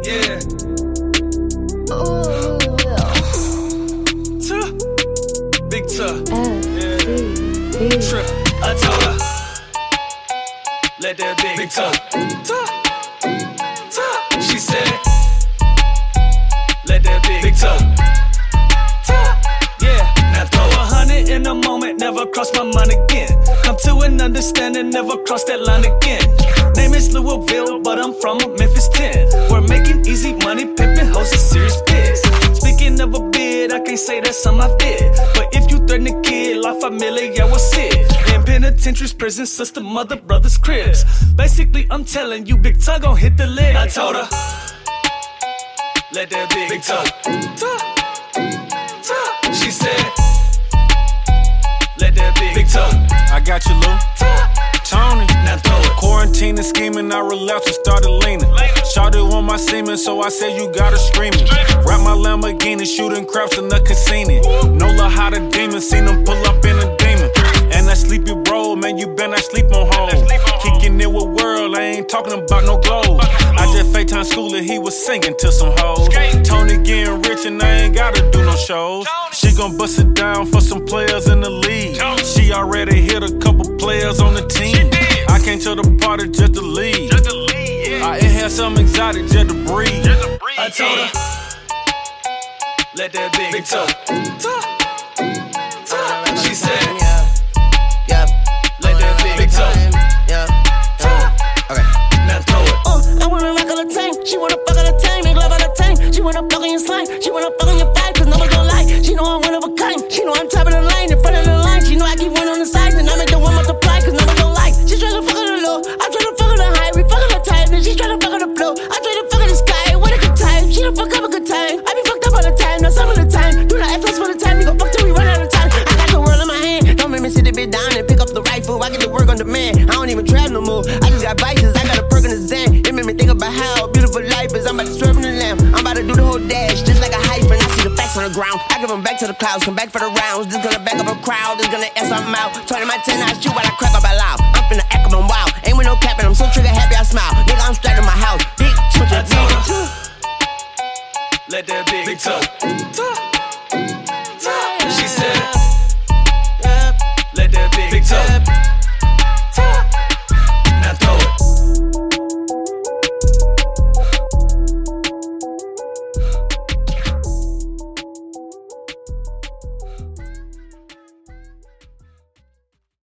Yeah. Big Tuh. Yeah. Trip. I told her. Let that big Tuh. She said. Let that big Tuh. Yeah. Now throw 100 in a moment, never cross my mind again. Come to an understanding, never cross that line again. Name is Louisville, but I'm from Memphis 10. We're making easy money, pimping hoes is serious biz. Speaking of a bid, I can't say that's something I did. But if you threaten a kid, la familia was it. In penitentiaries, prisons, sister, mother, brothers, cribs. Basically, I'm telling you, Big Tuh gon' hit the lid. I told her, let that big Tuh. She said, let that big Tuh. I got you, Lou. Tony. Now throw it. Quarantine and scheming, I relapsed and started leaning. Shawty on my semen, so I said you gotta scream it. Wrap my Lamborghini, shooting craps in the casino. No love how the demon, seen him pull up in a demon. And that sleepy bro, man, you better not sleep on home. Kicking it with world, I ain't talking about no gold. I just FaceTime schooler, he was singing to some hoes. Tony getting rich and I ain't gotta do no shows. She gon' bust it down for some players in the league. She already hit a couple players on the team. I came to the party just to leave. I inhale something exotic just to breathe. I told her, let that big Tuh. She said, let that big Tuh. Okay. Now throw it. I wanna rock all the time. She wanna fuck all the time. Make love all the time. She wanna fuck on your slime. She wanna fuck on your vibe, cause nobody gon' lie. She know I'm one of a kind. She know I'm top of the line, in front of the line. She know I keep one on the side, and I make the one multiply, cause nobody gon' lie. She tryna fuck on the low, I'm tryna fuck on the high. We fuck on the time, then she tryna fuck on the blow. I tryna fuck on the sky, what a good time. She don't fuck up a good time. I be fucked up all the time, now some of the time. Do not ask us for the time, we gon' fuck till we run out of time. I got the world in my hand, don't make me sit a bit down and pick up the rifle. I get to work on demand, I don't even travel no more. I just got vices, I got a perk in the Zen. It made me think about how beautiful life is. I'm about to swerve in the lamb, I'm about to do the whole dash, just like a hyper. And I see the facts on the ground, I give them back to the clouds, come back for the rounds. Just gonna back up a crowd, just gonna air something out. 20 my 10, I shoot while I crack up out loud. I'm finna